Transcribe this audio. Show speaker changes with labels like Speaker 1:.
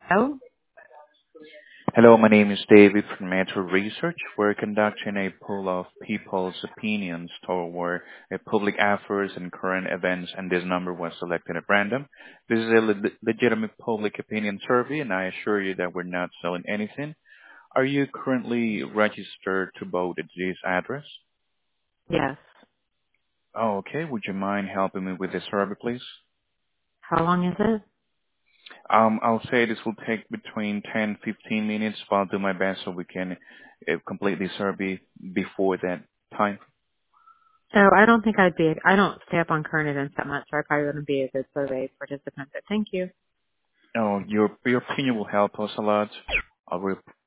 Speaker 1: Oh,
Speaker 2: Hello, my name is David from Metro Research. We're conducting a poll of people's opinions toward public affairs and current events, and this number was selected at random. This is a legitimate public opinion survey, and I assure you that we're not selling anything. Are you currently registered to vote at this address?
Speaker 1: yes.
Speaker 2: Oh, okay. Would you mind helping me with the survey, please?
Speaker 1: How long is it?
Speaker 2: I'll say this will take between 10, 15 minutes, but I'll do my best so we can complete the survey before that time.
Speaker 1: So I don't think I don't stay up on current events that much, so I probably wouldn't be a good survey participant, but thank you.
Speaker 2: Oh, your opinion will help us a lot. I will